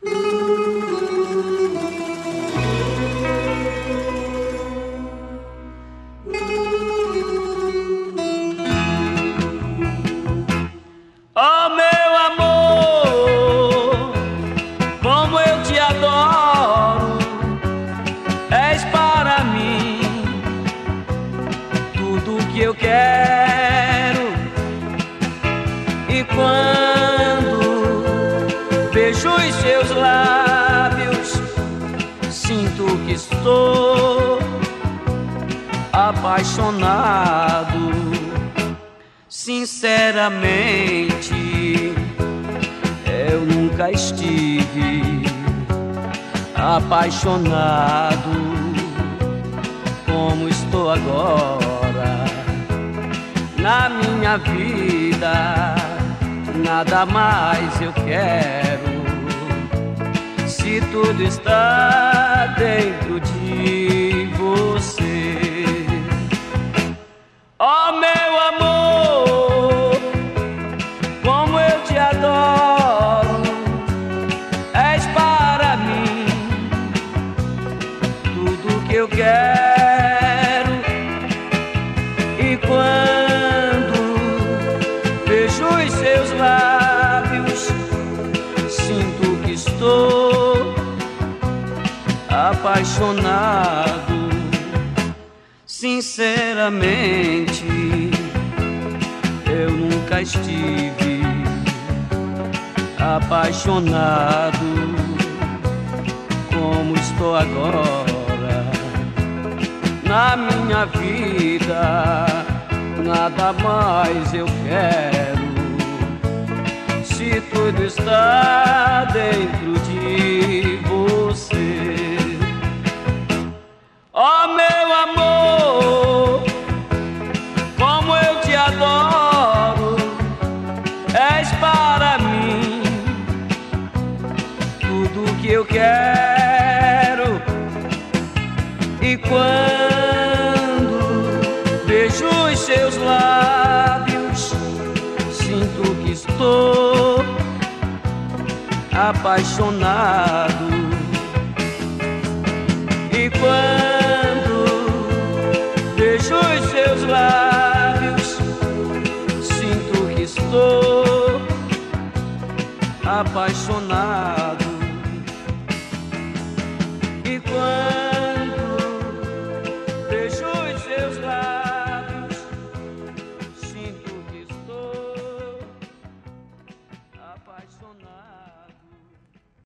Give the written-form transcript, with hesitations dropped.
Oh, meu amor, como eu te adoro, és para mim tudo que eu quero. E quando vejo os seus lábios, sinto que estou apaixonado. Sinceramente, eu nunca estive apaixonado como estou agora. Na minha vida, nada mais eu quero, se tudo está dentro de você. Oh, meu amor, como eu te adoro, és para mim tudo que eu quero. E quando vejo os seus lábios, sinto que estou apaixonado. Sinceramente, eu nunca estive apaixonado como estou agora. Na minha vida, nada mais eu quero, se tudo está dentro de você. Oh, meu amor, como eu te adoro, és para mim tudo que eu quero. E quando vejo os seus lábios, sinto que estou apaixonado. E quando vejo os seus lábios, sinto que estou apaixonado.